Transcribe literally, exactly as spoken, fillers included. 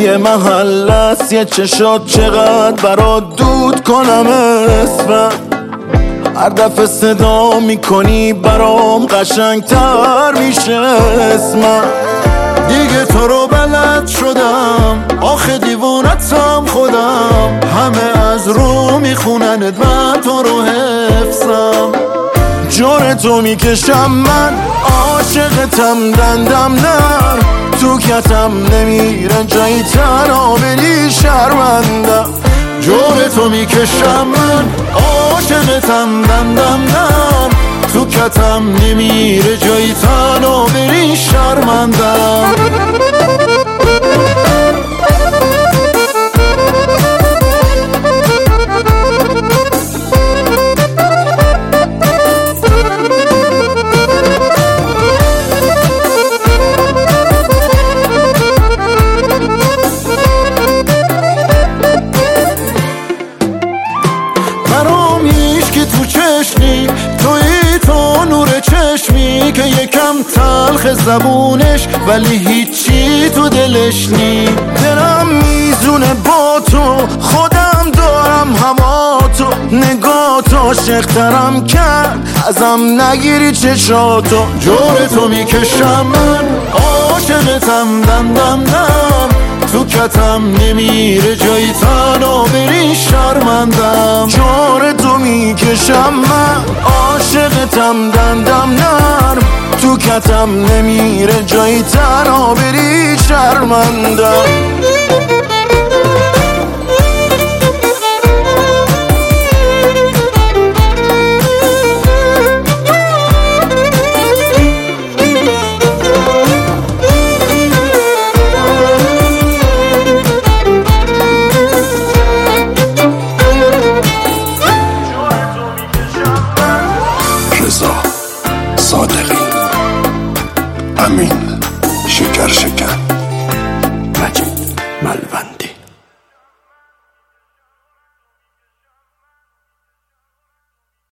یه محل است، یه چشات چقدر برات دود کنم اسمم. هر دفعه صدا میکنی برام قشنگتر میشه اسمم. دیگه تو رو بلد شدم، آخه دیوونتم خودم. همه از رو میخونند من تو رو حفظم. جور تو میکشم من، عاشقتم دندم نر. تو کتم نمیره جایی تنها بری شرمندم. جور تو میکشم من، عاشقتم دندم نر. تو کتم نمیره جایی تنها بری شرمندم. توی تو نور چشمی که یکم تلخ زبونش ولی هیچی تو دلش نی. دلم میزونه با تو، خودم دارم هوا تو. نگاه تو عاشق‌ترم کرد، ازم نگیری چشاتو. جور تو میکشم من، عاشقتم دندم نم. تو کتم نمیره جایی تنها بری شرمندم. جور تو میکشم من، عاشقتم دندم نرم. تو کتم نمیره جایی تنها بری شرمندم.